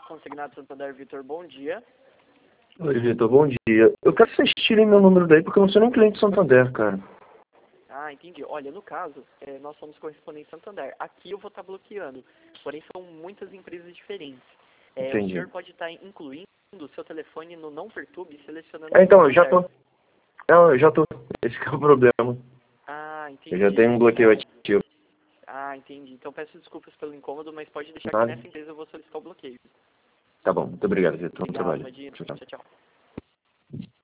Consignado Santander, Vitor, bom dia. Oi, Vitor, bom dia. Eu quero que vocês tirem meu número daí, porque eu não sou nem cliente Santander, cara. Ah, entendi. Olha, no caso, nós somos correspondentes Santander. Aqui eu vou estar bloqueando, porém são muitas empresas diferentes. O Entendi. senhor pode estar incluindo o seu telefone no Não Perturbe, selecionando... Então, eu já tô. Não, eu já tô. Esse que é o problema. Ah, entendi. Eu já tenho um bloqueio ativo. Ah, entendi. Então peço desculpas pelo incômodo, mas pode deixar Nada. que nessa empresa eu vou solicitar o bloqueio. Tá bom, muito obrigado, Vitor. Bom Obrigado, trabalho. Madina. Tchau, tchau. Tchau, tchau.